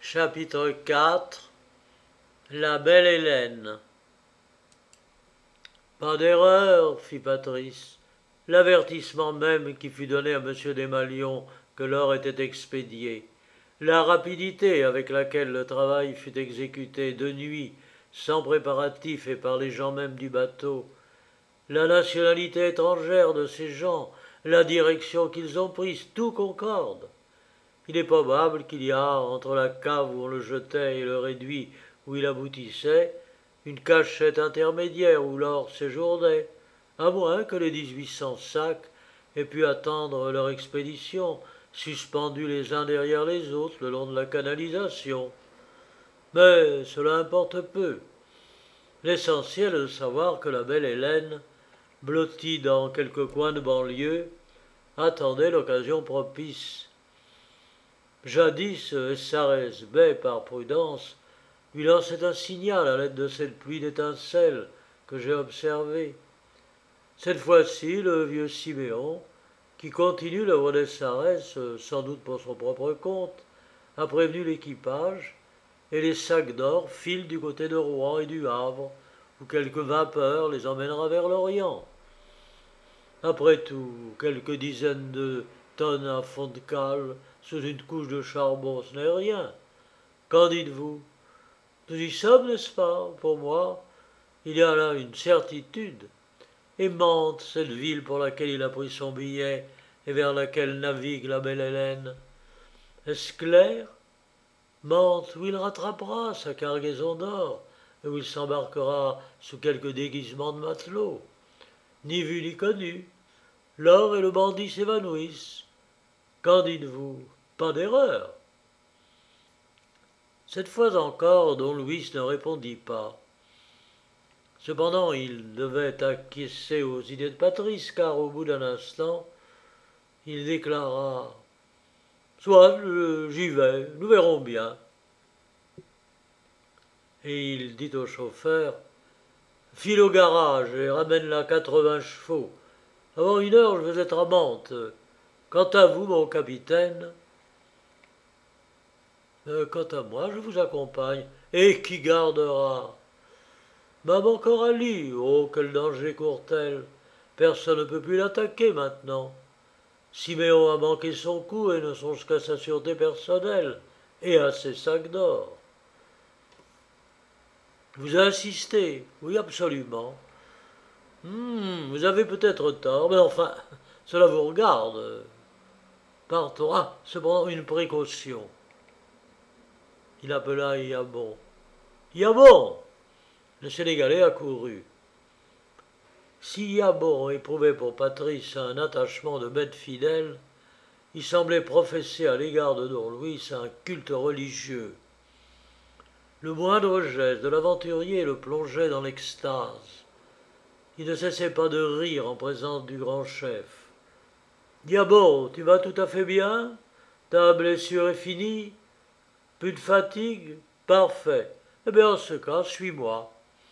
Chapitre 4 La belle Hélène. Pas d'erreur, fit Patrice. L'avertissement même qui fut donné à M. Desmalions que l'or était expédié, la rapidité avec laquelle le travail fut exécuté de nuit, sans préparatifs et par les gens même du bateau, la nationalité étrangère de ces gens, la direction qu'ils ont prise, tout concorde. Il est probable qu'il y a, entre la cave où on le jetait et le réduit où il aboutissait, une cachette intermédiaire où l'or séjournait, à moins que les 1800 sacs aient pu attendre leur expédition, suspendus les uns derrière les autres le long de la canalisation. Mais cela importe peu. L'essentiel est de savoir que la belle Hélène, blottie dans quelque coin de banlieue, attendait l'occasion propice. Jadis, Sarès Bay, par prudence, lui lançait un signal à l'aide de cette pluie d'étincelles que j'ai observée. Cette fois-ci, le vieux Siméon, qui continue l'œuvre des Sarès, sans doute pour son propre compte, a prévenu l'équipage, et les sacs d'or filent du côté de Rouen et du Havre, où quelque vapeur les emmènera vers l'Orient. Après tout, quelques dizaines de tonnes à fond de cale sous une couche de charbon, ce n'est rien. Qu'en dites-vous? Nous y sommes, n'est-ce pas? Pour moi, il y a là une certitude. Et Mantes, cette ville pour laquelle il a pris son billet et vers laquelle navigue la belle Hélène. Est-ce clair? Mantes, où il rattrapera sa cargaison d'or et où il s'embarquera sous quelque déguisement de matelot. Ni vu ni connu. L'or et le bandit s'évanouissent. Qu'en dites-vous? Pas d'erreur. Cette fois encore, don Louis ne répondit pas. Cependant, il devait acquiescer aux idées de Patrice, car au bout d'un instant, il déclara « Soit, j'y vais, nous verrons bien. » Et il dit au chauffeur « File au garage et ramène là 80 chevaux. Avant 1 heure, je vais être à Mantes. Quant à vous, mon capitaine, quant à moi, je vous accompagne. Et qui gardera? Maman Coralie, oh, quel danger court-elle? Personne ne peut plus l'attaquer maintenant. Siméon a manqué son coup et ne songe qu'à sa sûreté personnelle et à ses sacs d'or. Vous insistez? Oui, absolument. Vous avez peut-être tort, mais enfin, cela vous regarde. Partons. Ah, cependant, une précaution. Il appela Yabon. Yabon! Le Sénégalais accourut. Si Yabon éprouvait pour Patrice un attachement de bête fidèle, il semblait professer à l'égard de don Louis un culte religieux. Le moindre geste de l'aventurier le plongeait dans l'extase. Il ne cessait pas de rire en présence du grand chef. « Yabon, tu vas tout à fait bien? Ta blessure est finie? Plus de fatigue? Parfait. Eh bien, en ce cas, suis-moi. »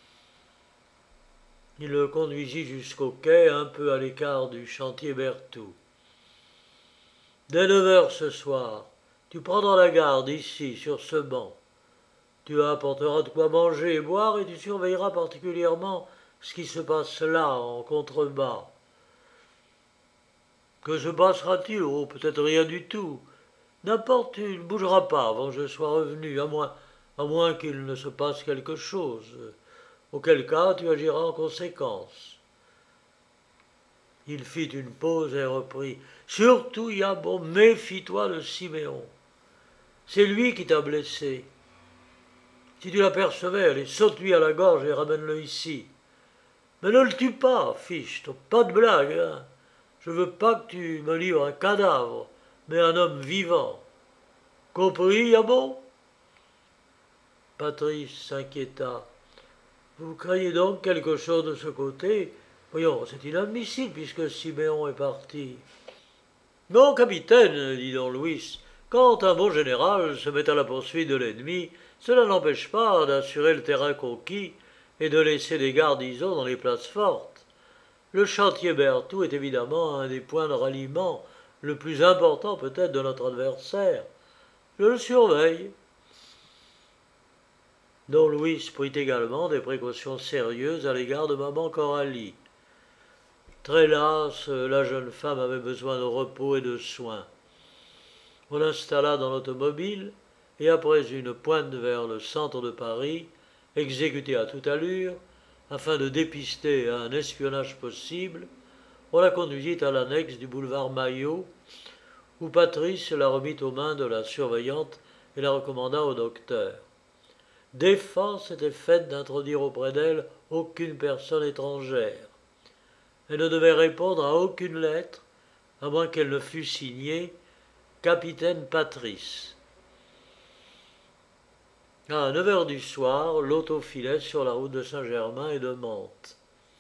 Il le conduisit jusqu'au quai, un peu à l'écart du chantier Berthoud. « Dès 9 heures ce soir, tu prendras la garde ici, sur ce banc. Tu apporteras de quoi manger et boire et tu surveilleras particulièrement ce qui se passe là, en contrebas. Que se passera-t-il? Oh, peut-être rien du tout. N'importe, tu ne bougeras pas avant que je sois revenu, à moins qu'il ne se passe quelque chose. Auquel cas, tu agiras en conséquence. » Il fit une pause et reprit. « Surtout, Yabon, méfie-toi de Siméon. C'est lui qui t'a blessé. Si tu l'apercevais, allez, saute-lui à la gorge et ramène-le ici. Mais ne le tue pas, fiche, pas de blague, hein. Je veux pas que tu me livres un cadavre, mais un homme vivant. Compris, Yabon? » Patrice s'inquiéta. « Vous craignez donc quelque chose de ce côté? Voyons, c'est inadmissible puisque Siméon est parti. »« Non, capitaine, dit don Louis, quand un bon général se met à la poursuite de l'ennemi, cela n'empêche pas d'assurer le terrain conquis et de laisser des garnisons dans les places fortes. Le chantier Berthoud est évidemment un des points de ralliement le plus important peut-être de notre adversaire. Je le surveille. Don Luis prit également des précautions sérieuses à l'égard de maman Coralie. Très lasse, la jeune femme avait besoin de repos et de soins. On l'installa dans l'automobile et après une pointe vers le centre de Paris, exécutée à toute allure, afin de dépister un espionnage possible, on la conduisit à l'annexe du boulevard Maillot, où Patrice la remit aux mains de la surveillante et la recommanda au docteur. Défense était faite d'introduire auprès d'elle aucune personne étrangère. Elle ne devait répondre à aucune lettre, à moins qu'elle ne fût signée Capitaine Patrice. À 9 heures du soir, l'auto filait sur la route de Saint-Germain et de Mantes.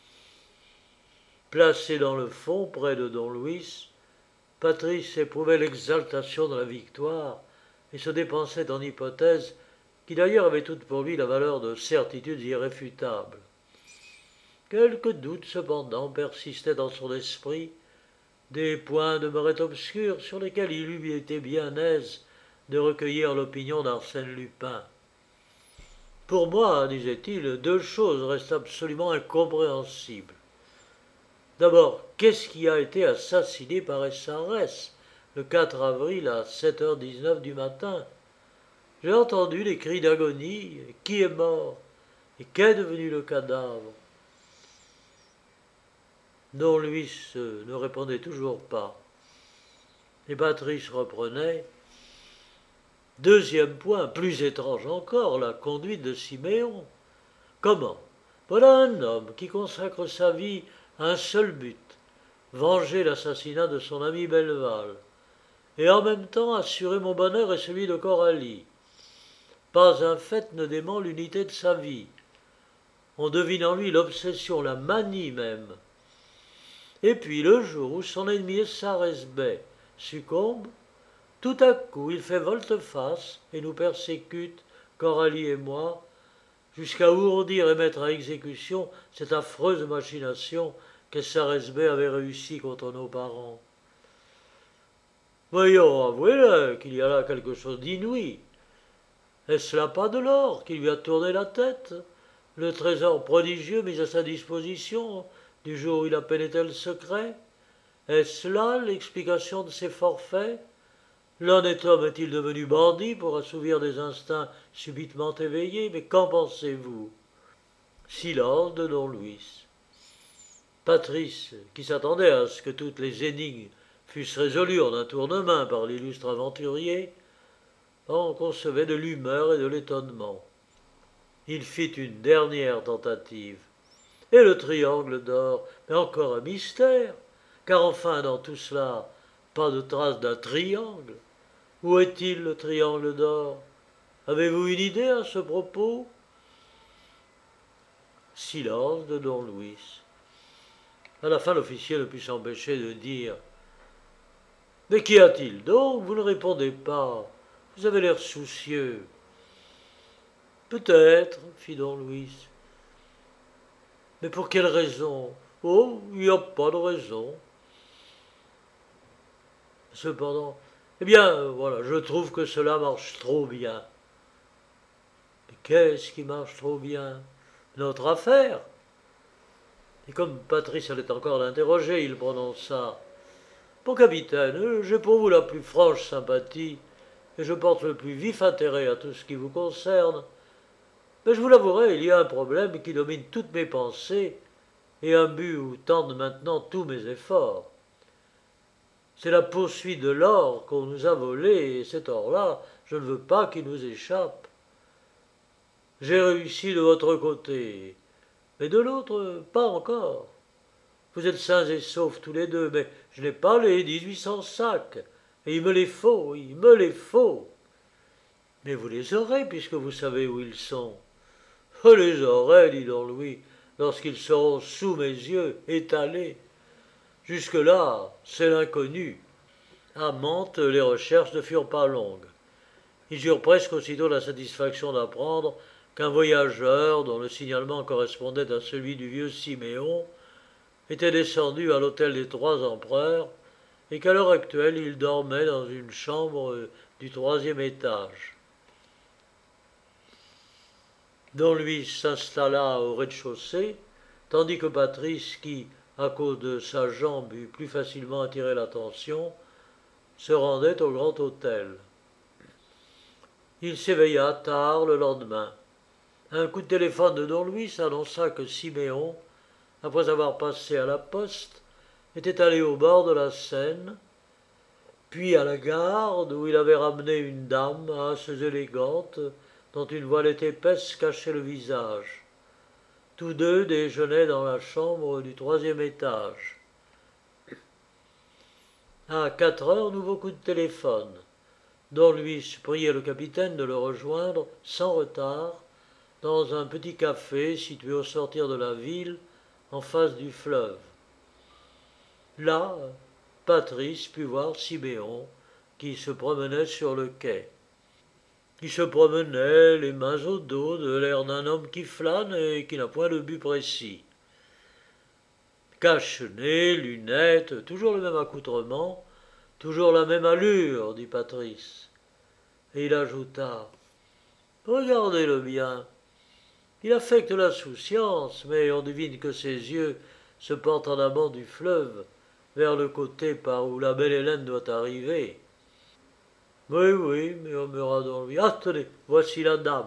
Placé dans le fond, près de Don Luis, Patrice éprouvait l'exaltation de la victoire et se dépensait en hypothèses qui d'ailleurs avaient toutes pour lui la valeur de certitudes irréfutables. Quelques doutes cependant persistaient dans son esprit, des points demeuraient obscurs sur lesquels il eût été bien aise de recueillir l'opinion d'Arsène Lupin. Pour moi, disait-il, deux choses restent absolument incompréhensibles. D'abord, qu'est-ce qui a été assassiné par SRS le 4 avril à 7h19 du matin? J'ai entendu des cris d'agonie. Qui est mort? Et qu'est devenu le cadavre? Don Luis ne répondait toujours pas. Et Patrice reprenait. Deuxième point, plus étrange encore, la conduite de Siméon. Comment? Voilà un homme qui consacre sa vie à un seul but, venger l'assassinat de son ami Belleval, et en même temps assurer mon bonheur et celui de Coralie. Pas un fait ne dément l'unité de sa vie. On devine en lui l'obsession, la manie même. Et puis le jour où son ennemi Sarresbet succombe, tout à coup il fait volte-face et nous persécute, Coralie et moi, jusqu'à ourdir et mettre à exécution cette affreuse machination que Sarresbet avait réussi contre nos parents. Voyons, avouez-le qu'il y a là quelque chose d'inouï. Est-ce là pas de l'or qui lui a tourné la tête, le trésor prodigieux mis à sa disposition du jour où il a pénétré le secret? Est-ce là l'explication de ses forfaits? L'honnête homme est-il devenu bandit pour assouvir des instincts subitement éveillés? Mais qu'en pensez-vous? Silence de Don Luis. Patrice, qui s'attendait à ce que toutes les énigmes fussent résolues en un tour de main par l'illustre aventurier, en concevait de l'humeur et de l'étonnement. Il fit une dernière tentative. Et le triangle d'or? Mais encore un mystère, car enfin dans tout cela, pas de trace d'un triangle. Où est-il le triangle d'or? Avez-vous une idée à ce propos? Silence de Don Luis. À la fin, l'officier ne put s'empêcher de dire « Mais qu'y a-t-il donc? Vous ne répondez pas. Vous avez l'air soucieux. » Peut-être, fit Don Luis. Mais pour quelle raison? Oh, il n'y a pas de raison. Cependant, eh bien, voilà, je trouve que cela marche trop bien. Mais qu'est-ce qui marche trop bien? Notre affaire. Et comme Patrice allait encore l'interroger, il prononça. Mon capitaine, j'ai pour vous la plus franche sympathie, et je porte le plus vif intérêt à tout ce qui vous concerne. Mais je vous l'avouerai, il y a un problème qui domine toutes mes pensées, et un but où tendent maintenant tous mes efforts. C'est la poursuite de l'or qu'on nous a volé, et cet or-là, je ne veux pas qu'il nous échappe. J'ai réussi de votre côté, mais de l'autre, pas encore. Vous êtes sains et saufs tous les deux, mais je n'ai pas les 1800 sacs, et il me les faut, il me les faut. Mais vous les aurez, puisque vous savez où ils sont. Je les aurai, dit Don Louis, lorsqu'ils seront sous mes yeux, étalés. Jusque-là, c'est l'inconnu. À Mantes, les recherches ne furent pas longues. Ils eurent presque aussitôt la satisfaction d'apprendre qu'un voyageur, dont le signalement correspondait à celui du vieux Siméon, était descendu à l'hôtel des Trois Empereurs et qu'à l'heure actuelle il dormait dans une chambre du 3e étage. Don Luis s'installa au rez-de-chaussée, tandis que Patrice, qui, à cause de sa jambe, eût plus facilement attiré l'attention, se rendait au grand hôtel. Il s'éveilla tard le lendemain. Un coup de téléphone de Don Luis annonça que Siméon, après avoir passé à la poste, était allé au bord de la Seine, puis à la gare où il avait ramené une dame assez élégante dont une voilette épaisse cachait le visage. Tous deux déjeunaient dans la chambre du troisième étage. À 4 heures, nouveau coup de téléphone. Don Luis priait le capitaine de le rejoindre sans retard dans un petit café situé au sortir de la ville, en face du fleuve. Là, Patrice put voir Siméon, qui se promenait sur le quai. Qui se promenait, les mains au dos, de l'air d'un homme qui flâne et qui n'a point de but précis. Cache-nez, lunettes, toujours le même accoutrement, toujours la même allure, dit Patrice. Et il ajouta: Regardez-le bien. Il affecte l'insouciance, mais on devine que ses yeux se portent en amont du fleuve, vers le côté par où la belle Hélène doit arriver. Oui, oui, murmura Don Luis. Ah, tenez, voici la dame.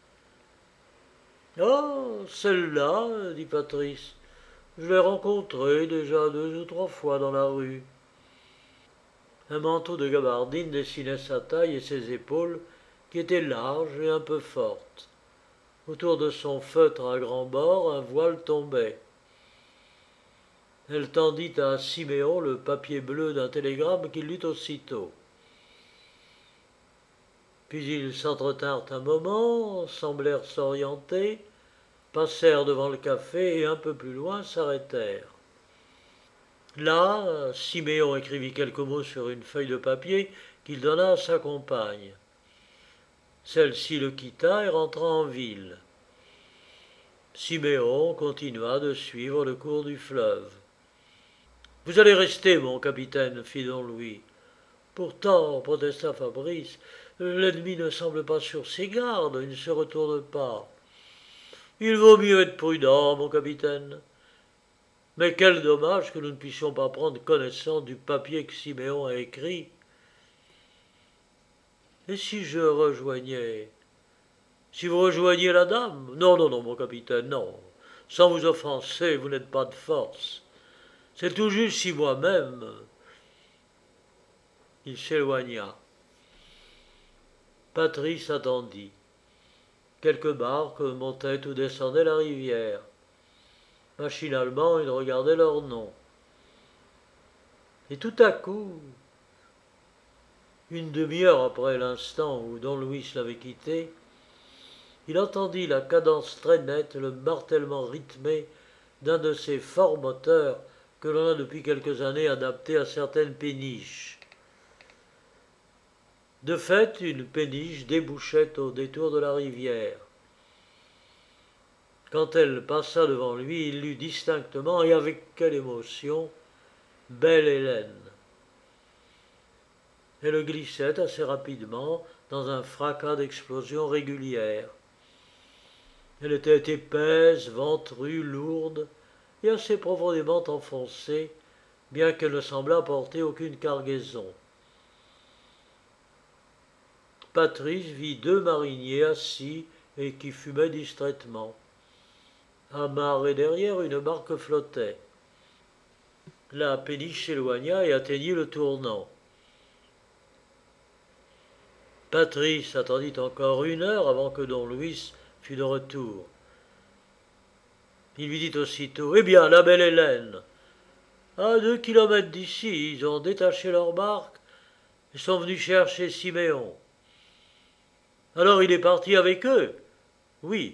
Ah, celle-là, dit Patrice. Je l'ai rencontrée déjà 2 ou 3 fois dans la rue. Un manteau de gabardine dessinait sa taille et ses épaules, qui étaient larges et un peu fortes. Autour de son feutre à grands bords, un voile tombait. Elle tendit à Siméon le papier bleu d'un télégramme qu'il lut aussitôt. Puis ils s'entretinrent un moment, semblèrent s'orienter, passèrent devant le café et un peu plus loin s'arrêtèrent. Là, Siméon écrivit quelques mots sur une feuille de papier qu'il donna à sa compagne. Celle-ci le quitta et rentra en ville. Siméon continua de suivre le cours du fleuve. Vous allez rester, mon capitaine, fit Don Luis. Pourtant, protesta Fabrice, l'ennemi ne semble pas sur ses gardes, il ne se retourne pas. Il vaut mieux être prudent, mon capitaine. Mais quel dommage que nous ne puissions pas prendre connaissance du papier que Siméon a écrit. Et si je rejoignais? Si vous rejoigniez la dame? Non, non, non, mon capitaine, non. Sans vous offenser, vous n'êtes pas de force. C'est tout juste si moi-même. Il s'éloigna. Patrice attendit. Quelques barques montaient ou descendaient la rivière. Machinalement, il regardait leurs noms. Et tout à coup, une demi-heure après l'instant où Don Luis l'avait quitté, il entendit la cadence très nette, le martèlement rythmé d'un de ces forts moteurs que l'on a depuis quelques années adaptés à certaines péniches. De fait, une péniche débouchait au détour de la rivière. Quand elle passa devant lui, il lut distinctement, et avec quelle émotion, Belle Hélène. Elle glissait assez rapidement dans un fracas d'explosions régulières. Elle était épaisse, ventrue, lourde et assez profondément enfoncée, bien qu'elle ne semblât porter aucune cargaison. Patrice vit 2 mariniers assis et qui fumaient distraitement. Amarrée derrière, une barque flottait. La péniche s'éloigna et atteignit le tournant. Patrice attendit encore 1 heure avant que Don Luis fût de retour. Il lui dit aussitôt: Eh bien, la belle Hélène. À 2 kilomètres d'ici, ils ont détaché leur barque et sont venus chercher Siméon. Alors il est parti avec eux? Oui.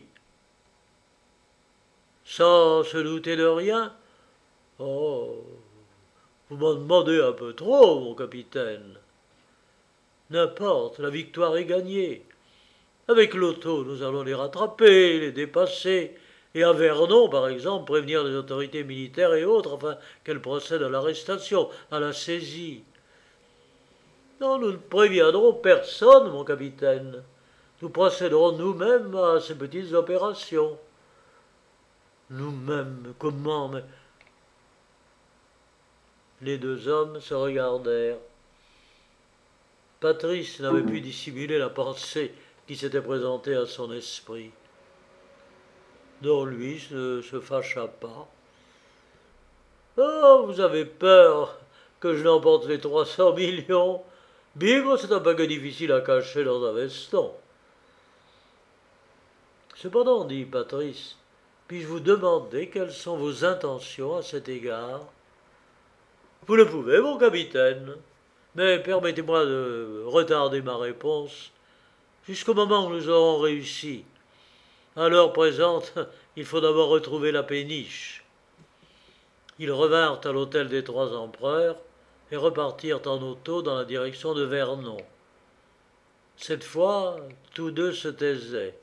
Sans se douter de rien? Oh, vous m'en demandez un peu trop, mon capitaine. N'importe, la victoire est gagnée. Avec l'auto, nous allons les rattraper, les dépasser, et à Vernon, par exemple, prévenir les autorités militaires et autres, afin qu'elles procèdent à l'arrestation, à la saisie. Non, nous ne préviendrons personne, mon capitaine. Nous procéderons nous-mêmes à ces petites opérations. Nous-mêmes, comment? Mais les deux hommes se regardèrent. Patrice n'avait pu dissimuler la pensée qui s'était présentée à son esprit. Don Luis ne se fâcha pas. Oh, vous avez peur que je n'emporte les 300 millions? Bigre, c'est un paquet difficile à cacher dans un veston. Cependant, dit Patrice, puis-je vous demander quelles sont vos intentions à cet égard? Vous le pouvez, mon capitaine, mais permettez-moi de retarder ma réponse jusqu'au moment où nous aurons réussi. À l'heure présente, il faut d'abord retrouver la péniche. Ils revinrent à l'hôtel des Trois Empereurs et repartirent en auto dans la direction de Vernon. Cette fois, tous deux se taisaient.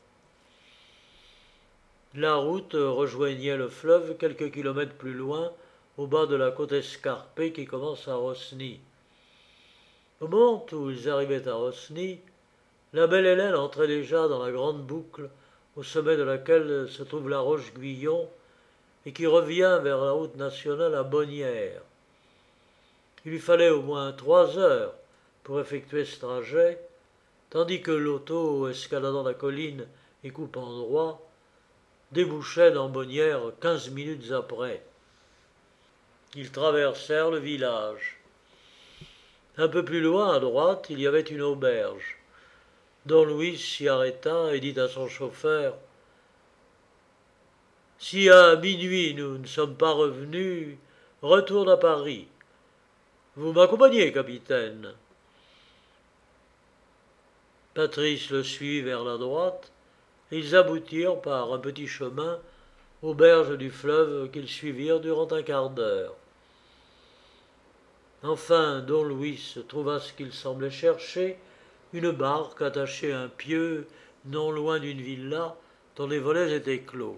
La route rejoignait le fleuve quelques kilomètres plus loin, au bas de la côte escarpée qui commence à Rosny. Au moment où ils arrivaient à Rosny, la belle Hélène entrait déjà dans la grande boucle au sommet de laquelle se trouve la roche Guyon et qui revient vers la route nationale à Bonnières. Il lui fallait au moins 3 heures pour effectuer ce trajet, tandis que l'auto, escaladant la colline et coupant droit, débouchait dans Bonnières 15 minutes après. Ils traversèrent le village. Un peu plus loin, à droite, il y avait une auberge. Don Luis s'y arrêta et dit à son chauffeur « Si à minuit nous ne sommes pas revenus, retourne à Paris. Vous m'accompagnez, capitaine. » Patrice le suivit vers la droite, et ils aboutirent par un petit chemin aux berges du fleuve qu'ils suivirent durant un quart d'heure. Enfin, Don Luis trouva ce qu'il semblait chercher, une barque attachée à un pieu non loin d'une villa dont les volets étaient clos.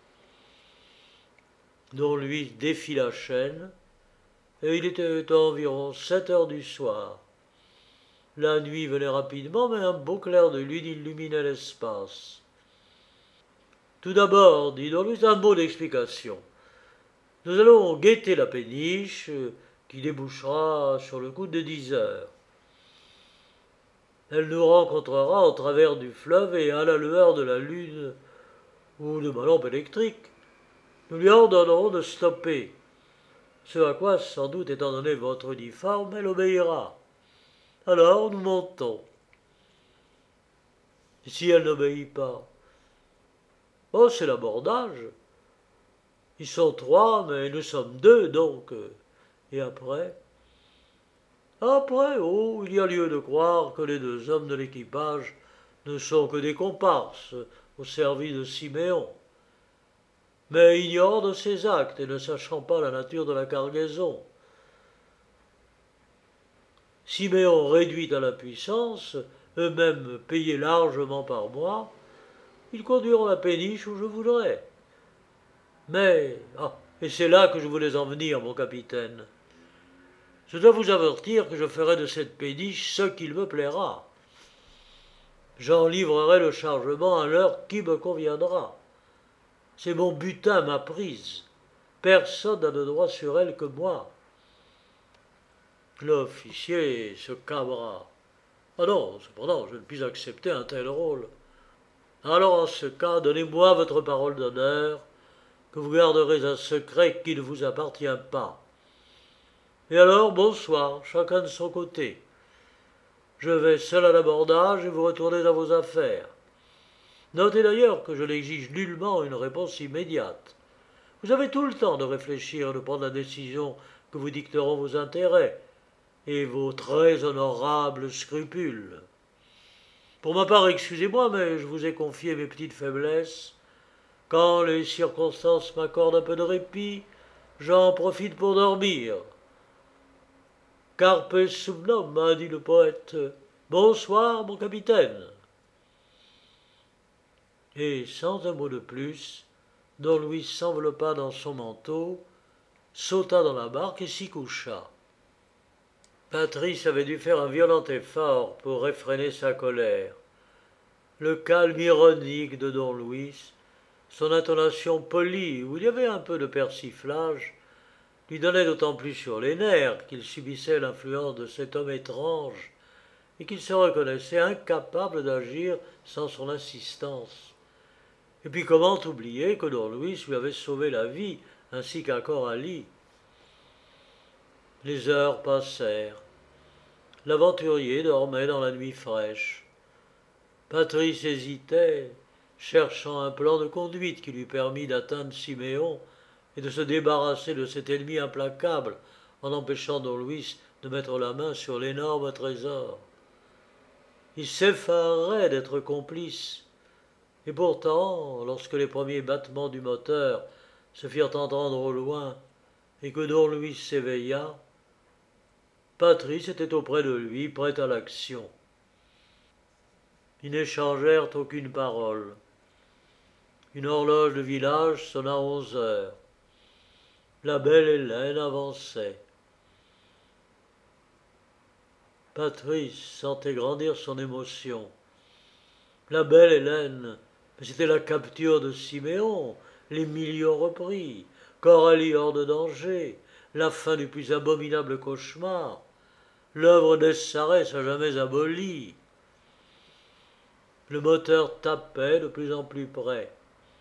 Don Luis défit la chaîne, et il était environ 7 heures du soir. La nuit venait rapidement, mais un beau clair de lune illuminait l'espace. Tout d'abord, dit Don Luis, un mot d'explication. Nous allons guetter la péniche, qui débouchera sur le coup de 10 heures. Elle nous rencontrera au travers du fleuve et à la lueur de la lune ou de ma lampe électrique. Nous lui ordonnerons de stopper, ce à quoi, sans doute étant donné votre uniforme, elle obéira. Alors nous montons. Et si elle n'obéit pas? Oh, c'est l'abordage. Ils sont 3, mais nous sommes 2, donc. Et après? Après, oh, il y a lieu de croire que les 2 hommes de l'équipage ne sont que des comparses au service de Siméon. Mais ignorant de ses actes et ne sachant pas la nature de la cargaison. Siméon réduit à la puissance, eux-mêmes payés largement par mois, ils conduiront la péniche où je voudrais. Mais, et c'est là que je voulais en venir, mon capitaine. Je dois vous avertir que je ferai de cette péniche ce qu'il me plaira. J'en livrerai le chargement à l'heure qui me conviendra. C'est mon butin, ma prise. Personne n'a de droit sur elle que moi. L'officier se cabra. Ah non, cependant, je ne puis accepter un tel rôle. Alors, en ce cas, donnez-moi votre parole d'honneur que vous garderez un secret qui ne vous appartient pas. Et alors, bonsoir, chacun de son côté. Je vais seul à l'abordage et vous retournez à vos affaires. Notez d'ailleurs que je n'exige nullement une réponse immédiate. Vous avez tout le temps de réfléchir et de prendre la décision que vous dicteront vos intérêts et vos très honorables scrupules. Pour ma part, excusez-moi, mais je vous ai confié mes petites faiblesses. Quand les circonstances m'accordent un peu de répit, j'en profite pour dormir. Carpe subnum, a dit le poète. Bonsoir, mon capitaine. Et sans un mot de plus, Don Luis s'enveloppa dans son manteau, sauta dans la barque et s'y coucha. Patrice avait dû faire un violent effort pour réfréner sa colère. le calme ironique de don Luis, son intonation polie, où il y avait un peu de persiflage, lui donnait d'autant plus sur les nerfs qu'il subissait l'influence de cet homme étrange et qu'il se reconnaissait incapable d'agir sans son assistance. Et puis comment oublier que don Luis lui avait sauvé la vie, ainsi qu'à Coralie. Les heures passèrent. L'aventurier dormait dans la nuit fraîche. Patrice hésitait, cherchant un plan de conduite qui lui permît d'atteindre Siméon et de se débarrasser de cet ennemi implacable en empêchant don Luis de mettre la main sur l'énorme trésor. Il s'effarait d'être complice, et pourtant, lorsque les premiers battements du moteur se firent entendre au loin et que don Luis s'éveilla, Patrice était auprès de lui, prêt à l'action. Ils n'échangèrent aucune parole. Une horloge de village sonna 11 heures. La belle Hélène avançait. Patrice sentait grandir son émotion. La belle Hélène, mais c'était la capture de Siméon, les millions repris, Coralie hors de danger, la fin du plus abominable cauchemar, l'œuvre d'Essarès à jamais abolie. Le moteur tapait de plus en plus près.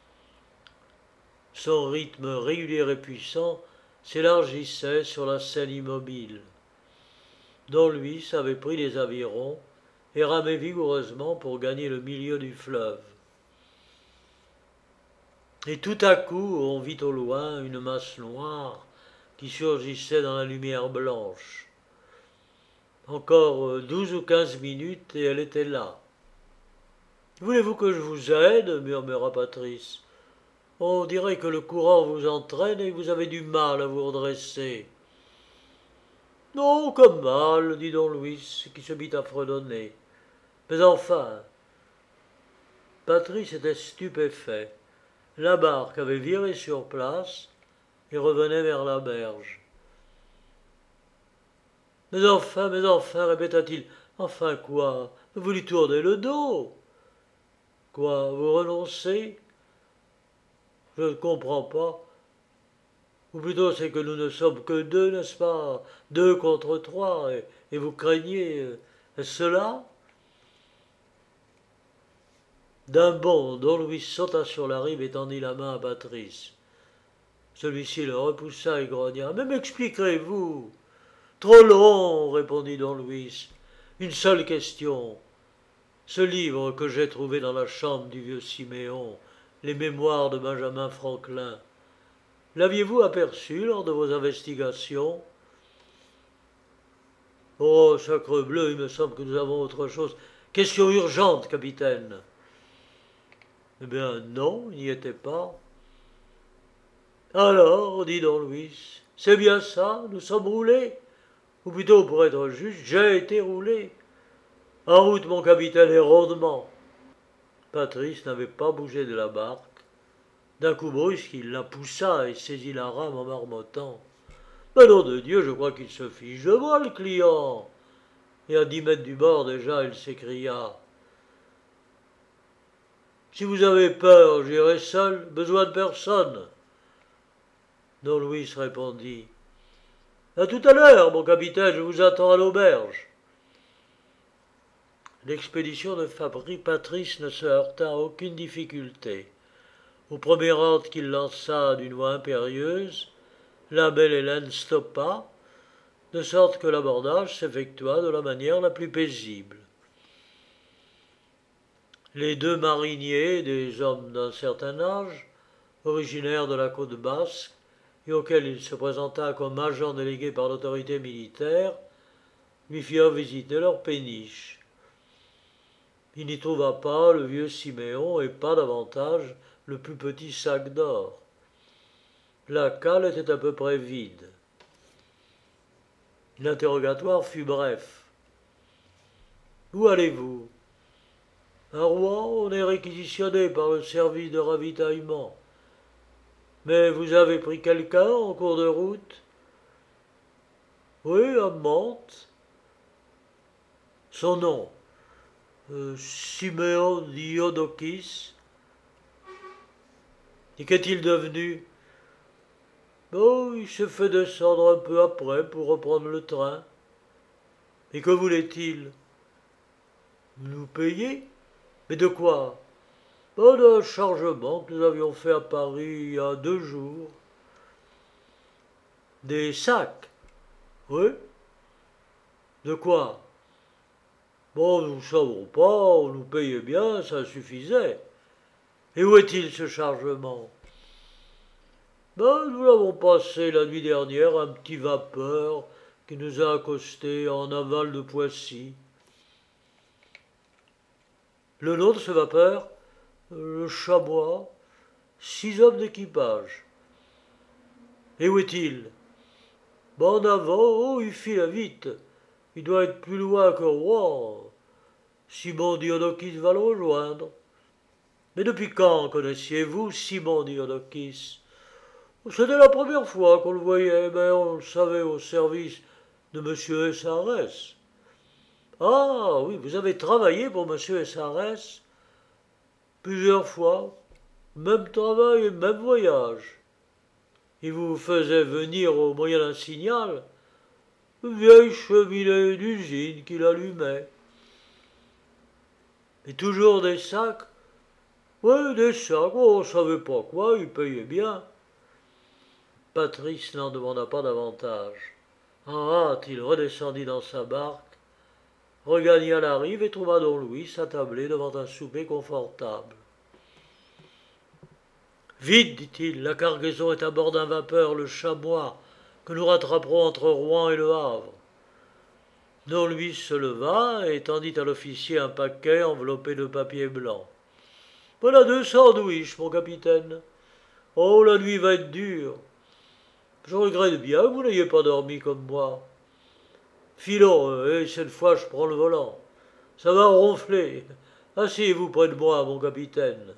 Son rythme régulier et puissant s'élargissait sur la scène immobile. Don Luis avait pris les avirons et ramait vigoureusement pour gagner le milieu du fleuve. Et tout à coup, on vit au loin une masse noire qui surgissait dans la lumière blanche. Encore 12 ou 15 minutes et elle était là. « Voulez-vous que je vous aide » murmura Patrice. « On dirait que le courant vous entraîne et vous avez du mal à vous redresser. »« Non, comme mal, dit don Luis, qui se mit à fredonner. Mais enfin, Patrice était stupéfait. La barque avait viré sur place et revenait vers la berge. Mais enfin, répéta-t-il, enfin quoi? Vous lui tournez le dos. Quoi, vous renoncez? Je ne comprends pas. Ou plutôt c'est que nous ne sommes que deux, n'est-ce pas? 2 contre 3, et vous craignez cela? D'un bond, don Luis sauta sur la rive et tendit la main à Patrice. Celui-ci le repoussa et grogna. « Mais m'expliquerez-vous » ? « Trop long, répondit don Luis. « Une seule question. Ce livre que j'ai trouvé dans la chambre du vieux Siméon, les mémoires de Benjamin Franklin, l'aviez-vous aperçu lors de vos investigations? » « Oh, sacrebleu, il me semble que nous avons autre chose. Question urgente, capitaine. » « Eh bien, non, il n'y était pas. »« Alors, dit don Luis, c'est bien ça, nous sommes roulés. Ou plutôt, pour être juste, j'ai été roulé. En route, mon capitaine, et rondement. » Patrice n'avait pas bougé de la barque. D'un coup brusque, il la poussa et saisit la rame en marmottant. « Mais nom de Dieu, je crois qu'il se fiche de moi, le client. » Et à 10 mètres du bord déjà, il s'écria. « Si vous avez peur, j'irai seul, besoin de personne. » Don Luis répondit. « À tout à l'heure, mon capitaine, je vous attends à l'auberge. » L'expédition de Patrice ne se heurta à aucune difficulté. Au premier ordre qu'il lança d'une voix impérieuse, la belle Hélène stoppa, de sorte que l'abordage s'effectua de la manière la plus paisible. Les 2 mariniers, des hommes d'un certain âge, originaires de la côte basque, et auxquels il se présenta comme agent délégué par l'autorité militaire, lui firent visiter leur péniche. Il n'y trouva pas le vieux Siméon et pas davantage le plus petit sac d'or. La cale était à peu près vide. L'interrogatoire fut bref. « Où allez-vous ? » ?»« À Rouen, on est réquisitionné par le service de ravitaillement. »« Mais vous avez pris quelqu'un en cours de route ? » ?»« Oui, à Mantes. »« Son nom ? Siméon Diodokis. Et qu'est-il devenu? Oh, il s'est fait descendre un peu après pour reprendre le train. Et que voulait-il? Nous payer? Mais de quoi? Oh, d'un chargement que nous avions fait à Paris il y a 2 jours. Des sacs? Oui. De quoi? Bon, nous ne savons pas, on nous payait bien, ça suffisait. Et où est-il ce chargement? Ben, nous l'avons passé la nuit dernière, un petit vapeur qui nous a accostés en aval de Poissy. Le nom de ce vapeur? Le Chamois. 6 hommes d'équipage. Et où est-il? Ben, en avant, oh, il file vite. Il doit être plus loin que Rouen. Simon Diodokis va le rejoindre. Mais depuis quand connaissiez-vous Simon Diodokis? C'était la première fois qu'on le voyait, mais on le savait au service de M. SRS. Ah oui, vous avez travaillé pour M. SRS plusieurs fois, même travail et même voyage. Il vous faisait venir au moyen d'un signal, une vieille cheminée d'usine qu'il allumait. Et toujours des sacs? Oui, des sacs, oh, on ne savait pas quoi, il payait bien. Patrice n'en demanda pas davantage. En hâte, il redescendit dans sa barque, regagna la rive et trouva Don Louis attablé devant un souper confortable. Vite, dit-il, la cargaison est à bord d'un vapeur, le Chamois, que nous rattraperons entre Rouen et Le Havre. Don Louis se leva et tendit à l'officier un paquet enveloppé de papier blanc. Voilà 2 sandwiches, mon capitaine. Oh, la nuit va être dure. Je regrette bien que vous n'ayez pas dormi comme moi. Filons, et cette fois je prends le volant. Ça va ronfler. Asseyez-vous près de moi, mon capitaine.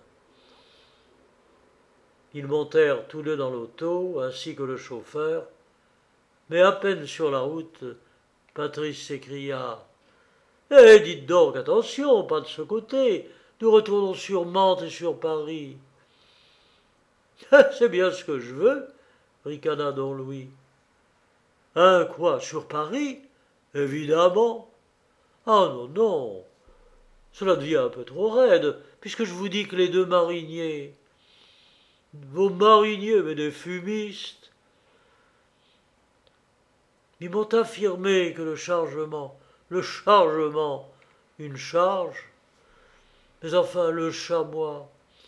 Ils montèrent tous deux dans l'auto, ainsi que le chauffeur, mais à peine sur la route, Patrice s'écria. Eh, dites donc, attention, pas de ce côté. Nous retournons sur Mantes et sur Paris. C'est bien ce que je veux, ricana Don Louis. Hein, quoi, sur Paris? Évidemment. Ah non, non. Cela devient un peu trop raide, puisque je vous dis que les 2 mariniers. Vos mariniers, mais des fumistes. Ils m'ont affirmé que le chargement, une charge. Mais enfin, le chamois,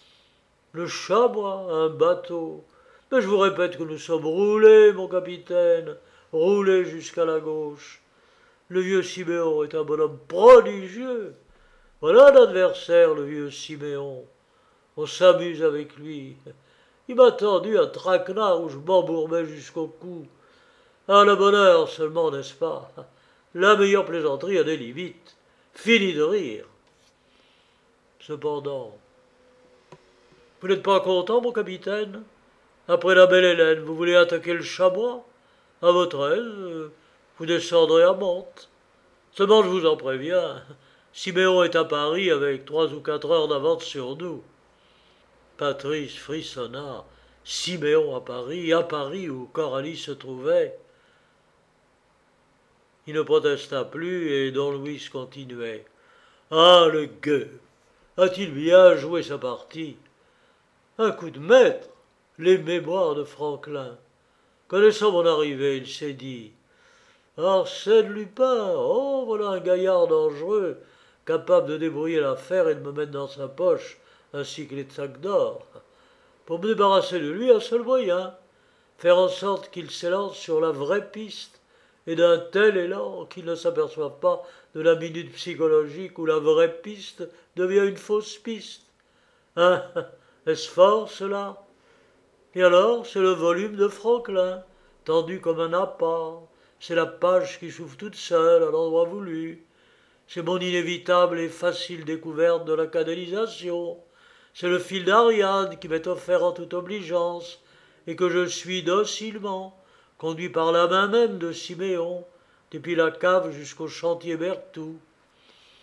un bateau. Mais je vous répète que nous sommes roulés, mon capitaine, roulés jusqu'à la gauche. Le vieux Siméon est un bonhomme prodigieux. Voilà l'adversaire, le vieux Siméon. On s'amuse avec lui. Il m'a tendu un traquenard où je m'embourbais jusqu'au cou. Ah, le bonheur seulement, n'est-ce pas? La meilleure plaisanterie a des limites. Fini de rire. Cependant, vous n'êtes pas content, mon capitaine? Après la belle Hélène, vous voulez attaquer le Chamois? À votre aise, vous descendrez à Mantes. Seulement, je vous en préviens, Siméon est à Paris avec 3 ou 4 heures d'avance sur nous. Patrice frissonna. Siméon à Paris où Coralie se trouvait. Il ne protesta plus et Don Louis continuait. Ah, le gueux! A-t-il bien joué sa partie? Un coup de maître! Les mémoires de Franklin. Connaissant mon arrivée, il s'est dit. Arsène Lupin, oh, voilà un gaillard dangereux, capable de débrouiller l'affaire et de me mettre dans sa poche, ainsi que les sacs d'or. Pour me débarrasser de lui, un seul moyen, faire en sorte qu'il s'élance sur la vraie piste, et d'un tel élan qu'il ne s'aperçoive pas de la minute psychologique où la vraie piste devient une fausse piste. Hein? Est-ce fort, cela? Et alors, c'est le volume de Franklin, tendu comme un appât. C'est la page qui s'ouvre toute seule à l'endroit voulu. C'est mon inévitable et facile découverte de la canalisation. C'est le fil d'Ariane qui m'est offert en toute obligeance, et que je suis docilement, conduit par la main même de Siméon, depuis la cave jusqu'au chantier Berthoud.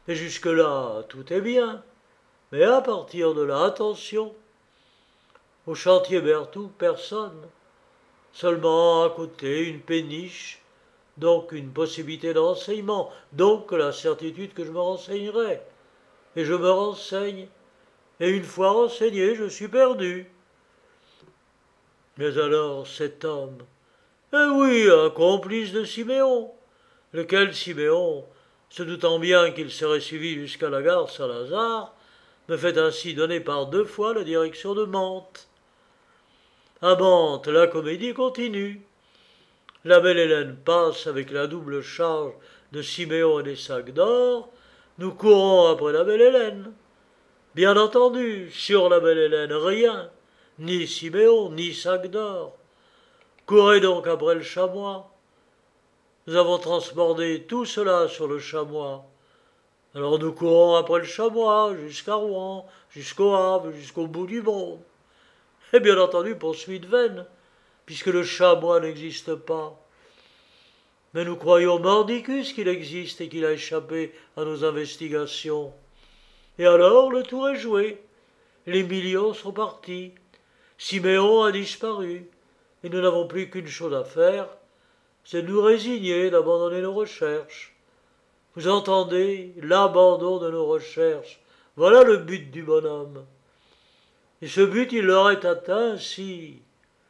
Et jusque-là, tout est bien. Mais à partir de là, attention, au chantier Berthoud, personne. Seulement à côté, une péniche, donc une possibilité de renseignement, donc la certitude que je me renseignerai. Et je me renseigne. Et une fois renseigné, je suis perdu. Mais alors cet homme, eh oui, un complice de Siméon, lequel Siméon, se doutant bien qu'il serait suivi jusqu'à la gare Saint-Lazare, me fait ainsi donner par 2 fois la direction de Mantes. À Mantes, la comédie continue. La belle Hélène passe avec la double charge de Siméon et des sacs d'or. Nous courons après la belle Hélène. Bien entendu, sur la belle Hélène, rien. Ni Siméon, ni sac d'or. Courez donc après le chamois. Nous avons transbordé tout cela sur le chamois. Alors nous courons après le chamois, jusqu'à Rouen, jusqu'au Havre, jusqu'au bout du monde. Et bien entendu, poursuite vaine, puisque le chamois n'existe pas. Mais nous croyons mordicus qu'il existe et qu'il a échappé à nos investigations. Et alors le tour est joué. Les millions sont partis. Siméon a disparu. Et nous n'avons plus qu'une chose à faire, c'est de nous résigner d'abandonner nos recherches. Vous entendez, l'abandon de nos recherches. Voilà le but du bonhomme. Et ce but, il l'aurait atteint si...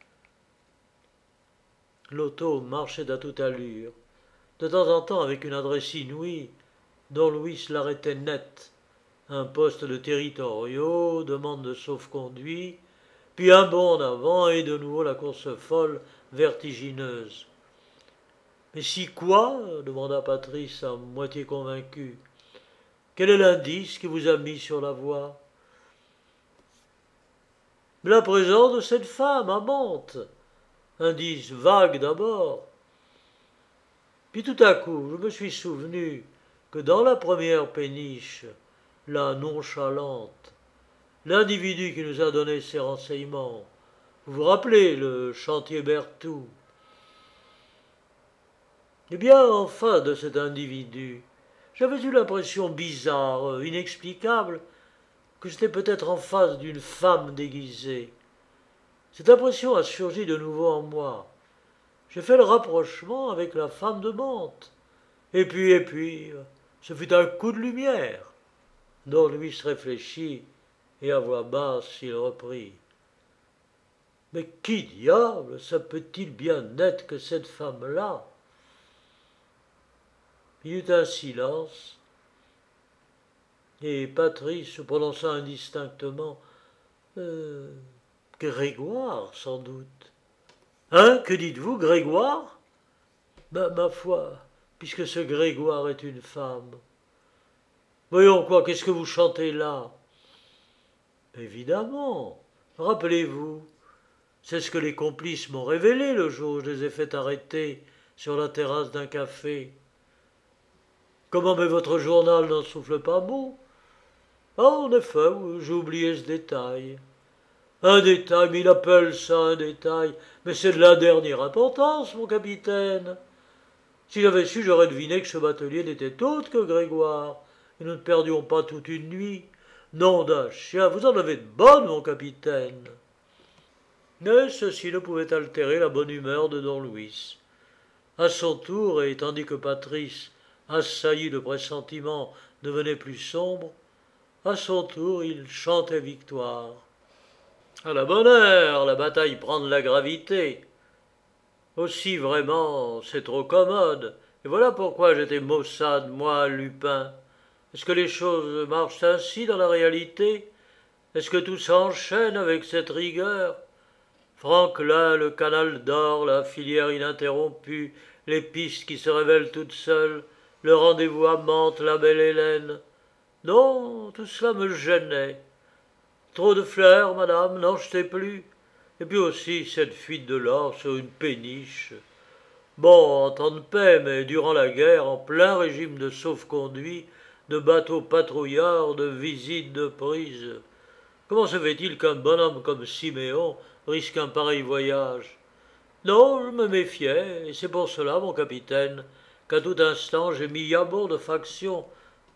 L'auto marchait à toute allure, de temps en temps avec une adresse inouïe, dont Louis l'arrêtait net. Un poste de territoriaux, demande de sauf-conduit, puis un bond en avant et de nouveau la course folle, vertigineuse. Mais si quoi demanda Patrice à moitié convaincu. Quel est l'indice qui vous a mis sur la voie? La présence de cette femme à Mantes. Indice vague d'abord. Puis tout à coup, je me suis souvenu que dans la première péniche, la nonchalante, l'individu qui nous a donné ces renseignements, vous vous rappelez le chantier Berthoud? Eh bien, en face de cet individu, j'avais eu l'impression bizarre, inexplicable, que j'étais peut-être en face d'une femme déguisée. Cette impression a surgi de nouveau en moi. J'ai fait le rapprochement avec la femme de Mantes. Et puis, ce fut un coup de lumière. Don Luis réfléchit, et à voix basse, il reprit. Mais qui diable ça peut-il bien être que cette femme-là? Il y eut un silence, et Patrice se prononça indistinctement. Grégoire, sans doute. Hein, que dites-vous, Grégoire? Ma foi, puisque ce Grégoire est une femme. Voyons quoi, qu'est-ce que vous chantez là? Évidemment, rappelez-vous, c'est ce que les complices m'ont révélé le jour où je les ai fait arrêter sur la terrasse d'un café. Comment, mais votre journal n'en souffle pas mot? Ah, en effet, j'ai oublié ce détail. Un détail, mais il appelle ça un détail. Mais c'est de la dernière importance, mon capitaine. Si j'avais su, j'aurais deviné que ce batelier n'était autre que Grégoire, et nous ne perdions pas toute une nuit. Nom d'un chien, vous en avez de bonnes, mon capitaine. Mais ceci ne pouvait altérer la bonne humeur de Don Luis. À son tour, et tandis que Patrice, assailli de pressentiments, devenait plus sombre, à son tour il chantait victoire. À la bonne heure, la bataille prend de la gravité. Aussi vraiment, c'est trop commode. Et voilà pourquoi j'étais maussade, moi, Lupin. Est-ce que les choses marchent ainsi dans la réalité? Est-ce que tout s'enchaîne avec cette rigueur? Franklin, le canal d'or, la filière ininterrompue, les pistes qui se révèlent toutes seules, le rendez-vous à Mantes, la belle Hélène. Non, tout cela me gênait. Trop de fleurs, madame, n'en jetez plus. Et puis aussi cette fuite de l'or sur une péniche. Bon, en temps de paix, mais durant la guerre, en plein régime de sauf-conduit, de bateaux patrouillards, de visites de prise. Comment se fait-il qu'un bonhomme comme Siméon risque un pareil voyage? Non, je me méfiais, et c'est pour cela, mon capitaine, qu'à tout instant j'ai mis à bord de faction,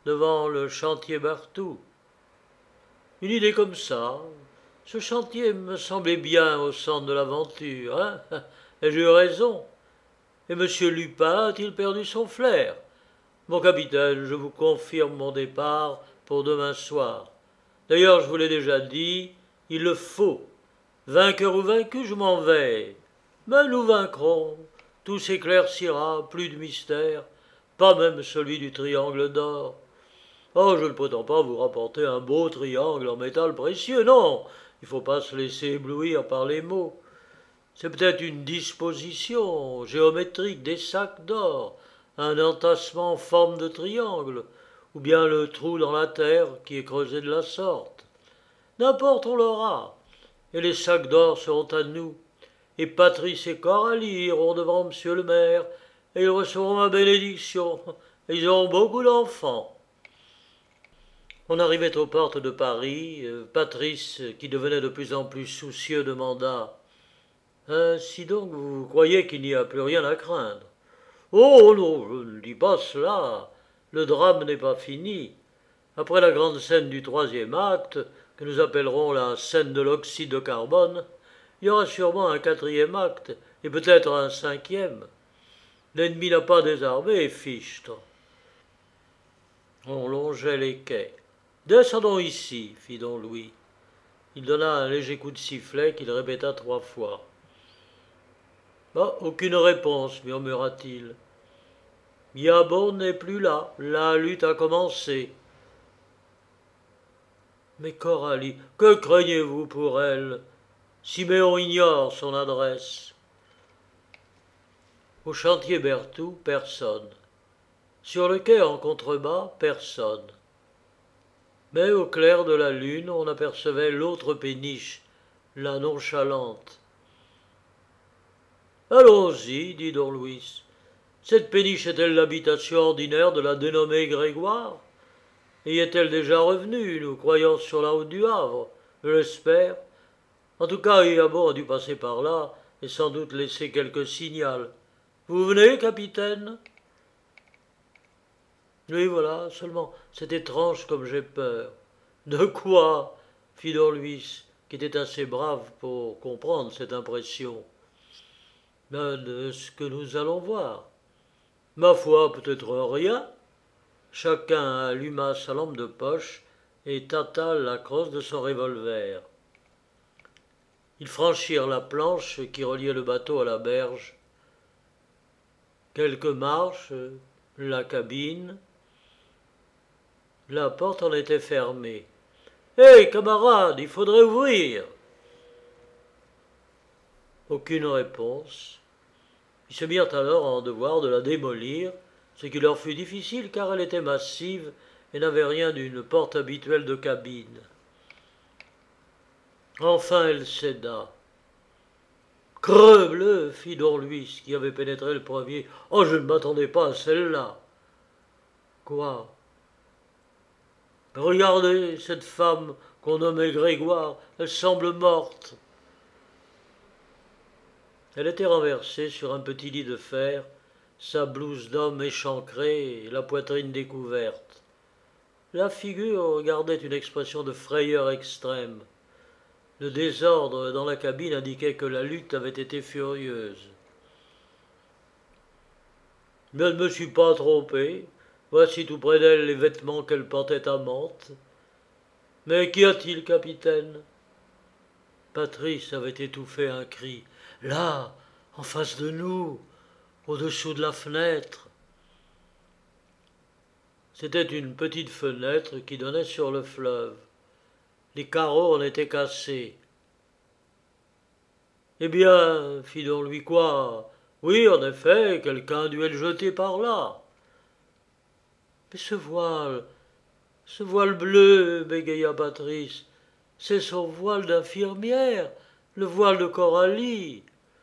devant le chantier Berthoud. Une idée comme ça. Ce chantier me semblait bien au centre de l'aventure, hein. Ai-je eu raison? Et M. Lupin a-t-il perdu son flair? Mon capitaine, je vous confirme mon départ pour demain soir. D'ailleurs, je vous l'ai déjà dit, il le faut. Vainqueur ou vaincu, je m'en vais. Mais nous vaincrons. Tout s'éclaircira, plus de mystère. Pas même celui du triangle d'or. Oh, je ne prétends pas vous rapporter un beau triangle en métal précieux, non. Il ne faut pas se laisser éblouir par les mots. C'est peut-être une disposition géométrique des sacs d'or, un entassement en forme de triangle, ou bien le trou dans la terre qui est creusé de la sorte. N'importe, on l'aura, et les sacs d'or seront à nous, et Patrice et Coralie iront devant monsieur le maire, et ils recevront ma bénédiction, et ils auront beaucoup d'enfants. On arrivait aux portes de Paris. Patrice, qui devenait de plus en plus soucieux, demanda « Si donc vous croyez qu'il n'y a plus rien à craindre ?»« Oh non, je ne dis pas cela. Le drame n'est pas fini. Après la grande scène du troisième acte, que nous appellerons la scène de l'oxyde de carbone, il y aura sûrement un quatrième acte, et peut-être un cinquième. L'ennemi n'a pas désarmé, fichtre. » On longeait les quais. « Descendons ici, fit don Louis. Il donna un léger coup de sifflet qu'il répéta 3 fois. Ah, aucune réponse, murmura-t-il. Yabon n'est plus là, la lutte a commencé. Mais Coralie, que craignez-vous pour elle? Siméon ignore son adresse. Au chantier Berthoud, personne. Sur le quai en contrebas, personne. Mais au clair de la lune, on apercevait l'autre péniche, la nonchalante. « Allons-y, dit don Louis. Cette péniche est-elle l'habitation ordinaire de la dénommée Grégoire? Y est-elle déjà revenue, nous croyons sur la route du Havre? Je l'espère. En tout cas, Yabon a dû passer par là et sans doute laisser quelque signal. Vous venez, capitaine? Oui, voilà, seulement c'est étrange comme j'ai peur. De quoi? Fit don Louis, qui était assez brave pour comprendre cette impression. De ce que nous allons voir. Ma foi, peut-être rien. Chacun alluma sa lampe de poche et tâta la crosse de son revolver. Ils franchirent la planche qui reliait le bateau à la berge. Quelques marches, la cabine. La porte en était fermée. « Hé, camarade, il faudrait ouvrir !» Aucune réponse. Ils se mirent alors en devoir de la démolir, ce qui leur fut difficile car elle était massive et n'avait rien d'une porte habituelle de cabine. Enfin elle céda. « Crebleu !» fit don Louis, qui avait pénétré le premier. « Oh, je ne m'attendais pas à celle-là. »« Quoi ? » ?»« Regardez, cette femme qu'on nommait Grégoire, elle semble morte. » Elle était renversée sur un petit lit de fer, sa blouse d'homme échancrée et la poitrine découverte. La figure gardait une expression de frayeur extrême. Le désordre dans la cabine indiquait que la lutte avait été furieuse. « Je ne me suis pas trompé. Voici tout près d'elle les vêtements qu'elle portait à Mantes. Mais qu'y a-t-il, capitaine ?» Patrice avait étouffé un cri. « Là, en face de nous, au-dessous de la fenêtre. » C'était une petite fenêtre qui donnait sur le fleuve. Les carreaux en étaient cassés. « Eh bien, fit don Louis, quoi? Oui, en effet, quelqu'un a dû le jeter par là. »« Mais ce voile bleu, bégaya Patrice, c'est son voile d'infirmière, le voile de Coralie. »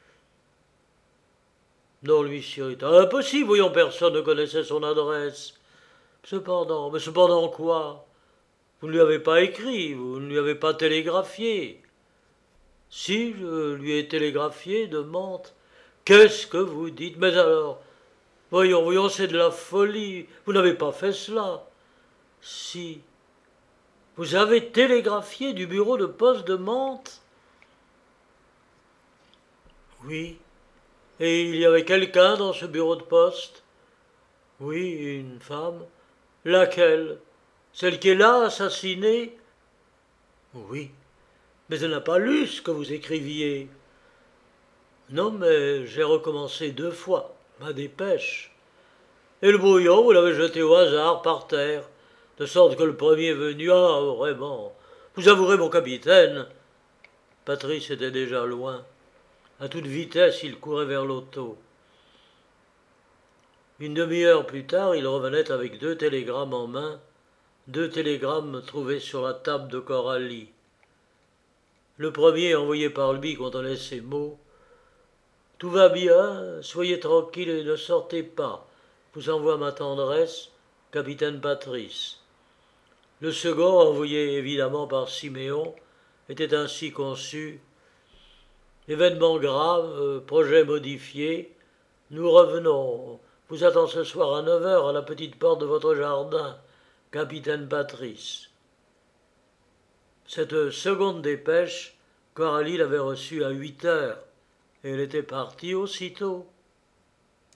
Non, lui s'irrita. « Impossible, voyons, personne ne connaissait son adresse. »« Mais cependant quoi? Vous ne lui avez pas écrit, vous ne lui avez pas télégraphié. »« Si, je lui ai télégraphié de Mantes. »« Qu'est-ce que vous dites? Mais alors, voyons, c'est de la folie. Vous n'avez pas fait cela. » Si. Vous avez télégraphié du bureau de poste de Mantes? Oui. Et il y avait quelqu'un dans ce bureau de poste? Oui, une femme. Laquelle? Celle qui est là, assassinée? Oui. Mais elle n'a pas lu ce que vous écriviez. Non, mais j'ai recommencé 2 fois, ma dépêche. Et le brouillon, vous l'avez jeté au hasard par terre, de sorte que le premier venu, ah, vraiment, vous avouerez, mon capitaine. Patrice était déjà loin. À toute vitesse, il courait vers l'auto. Une demi-heure plus tard, il revenait avec 2 télégrammes en main, 2 télégrammes trouvés sur la table de Coralie. Le premier, envoyé par lui, contenait ces mots: « Tout va bien, soyez tranquille et ne sortez pas. Vous envoie ma tendresse, capitaine Patrice. » Le second, envoyé évidemment par Siméon, était ainsi conçu: « Événement grave, projet modifié. Nous revenons. Vous attend ce soir à 9 heures à la petite porte de votre jardin, capitaine Patrice. » Cette seconde dépêche, Coralie l'avait reçue à 8 heures, et elle était partie aussitôt.